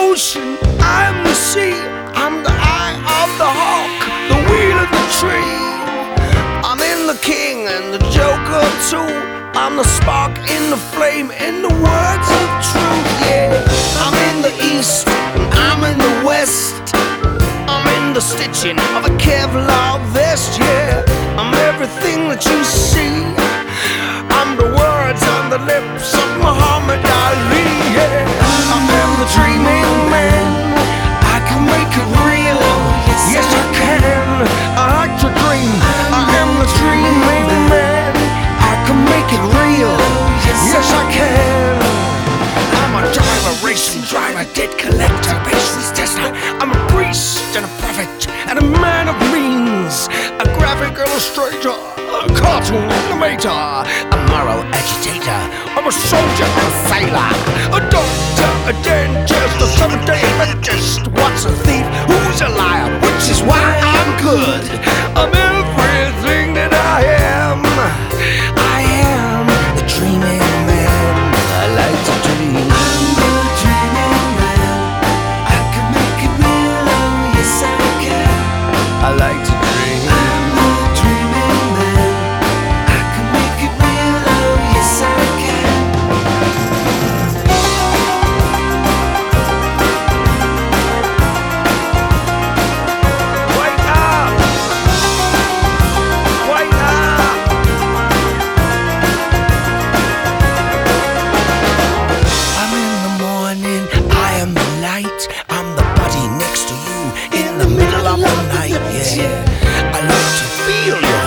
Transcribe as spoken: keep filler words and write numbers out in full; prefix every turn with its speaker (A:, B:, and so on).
A: ocean, I am the sea. I'm the eye of the hawk, the wheel of the tree. I'm in the king and the joker too. I'm the spark in the flame, in the words of truth, yeah. I'm in the east, and I'm in the west. I'm in the stitching of a Kevlar vest, yeah. I'm everything that you see. I'm the words on the lips of Muhammad Ali, yeah. I am the dreaming man. I can make it real. Yes, I can. I like to dream. I am the dreaming man. I can make it real. Yes, I can. I'm a driver, racing driver, debt collector, patience tester. I'm a priest and a prophet and a man of means, a graphic illustrator, a cartoon animator, a moral agitator. I'm a soldier and a sailor, a doctor, a dentist, a seven-day Adventist. What's a thief? Who's a liar? Which is why I'm good. I'm everything that I am. I am the dreaming man. I like to dream. I'm the dreaming man. I can make it real. Oh, yes, I can. I like to dream. I'm the dreaming man. I can make it real. Oh, yes, I can. Wake up! Wake up! I'm in the morning, I am the light. I'm the body next to you in the middle of the night, yeah. I like to feel your